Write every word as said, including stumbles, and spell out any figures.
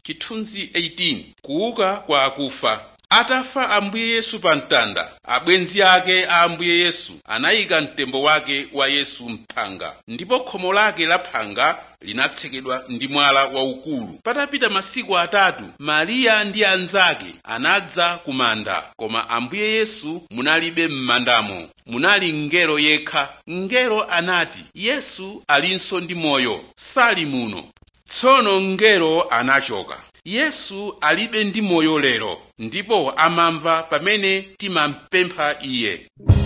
Chithunzi eighteen. Kuuka kwa akufa. Atafa Ambuye Yesu pa mtanda, abwenzi ake a Ambuye Yesu anayika mtembo wake wa Yesu mphanga, ndipo khomo lake la phanga linatsekedwa ndi mwala waukulu. Patapita masiku atatu, Mariya ndi anzake anadza ku manda, koma Ambuye Yesu munalibe m'mandamo, munali mngelo yekha. Mngelo anati, Yesu alinso ndi moyo, sali muno. Tsono mngelo anachoka. Yesu alibe ndi moyo lero, ndipo amamva pamene timampempha iye.